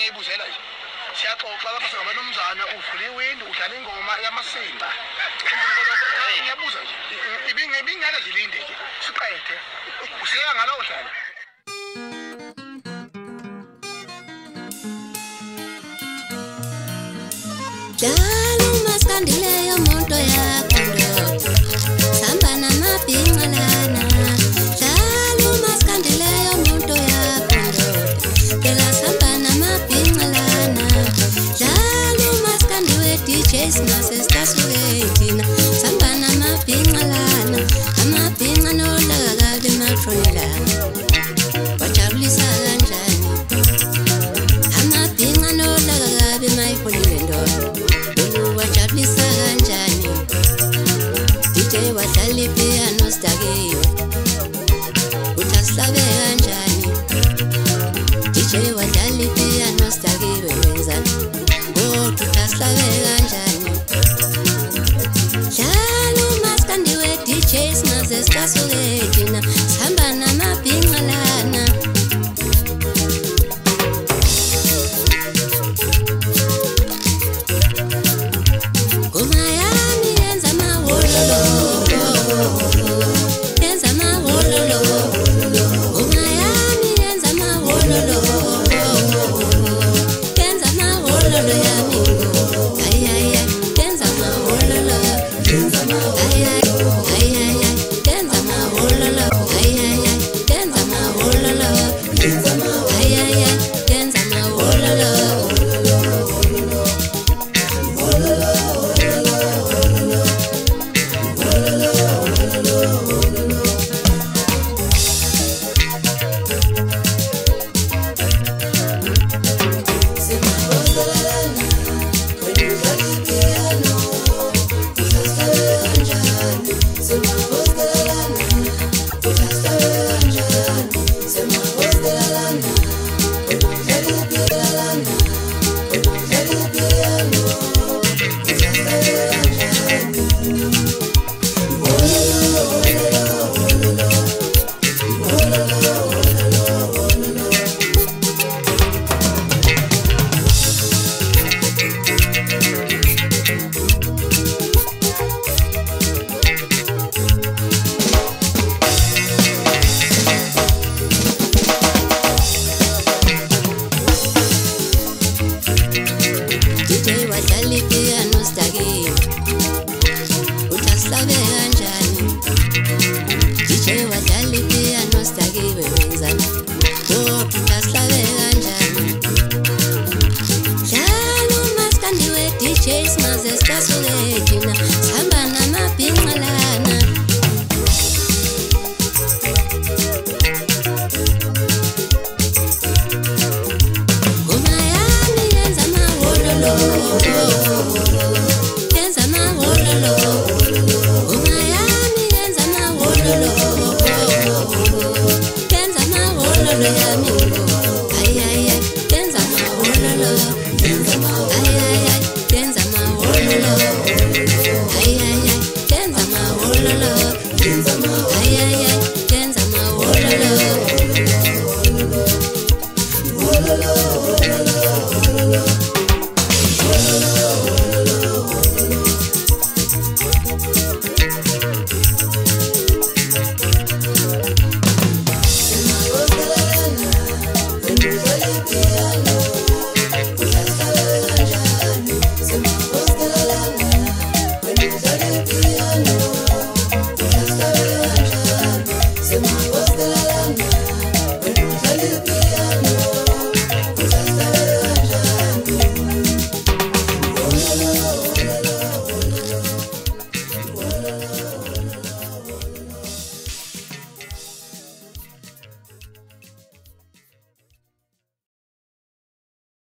ngiyibuzela nje siyaxoxa lapha singabanumzana uvule iwindi udlala ingoma yamasimba ngiyabuza nje ibingaka nje linde nje siqede usiyeka ngalowo dlala Dala umaskandileyo monto yakho ndoda Samba namabhinqa lana Dala umaskandileyo monto yakho ndoda Phela samba namabhinqa lana Dala umaskandi we-DJ sinasesitasuke thina Samba namabhinqa lana Amabhinqa nolaka kabi mafonelana Wajabulisa kanjani Amabhinqa nolaka kabi mayifonile ndoda Wajabulisa kanjani DJ wadlala ipiano sidakiwe Uthaslabe kanjani DJ wadlala ipiano sidakiwe wenzani Kodwa uthaslabe kanjani Dlala umaskandi we-DJ singaze sitasuke thina Sihamba namabhinqa lana Kenza ma wololo ya mingo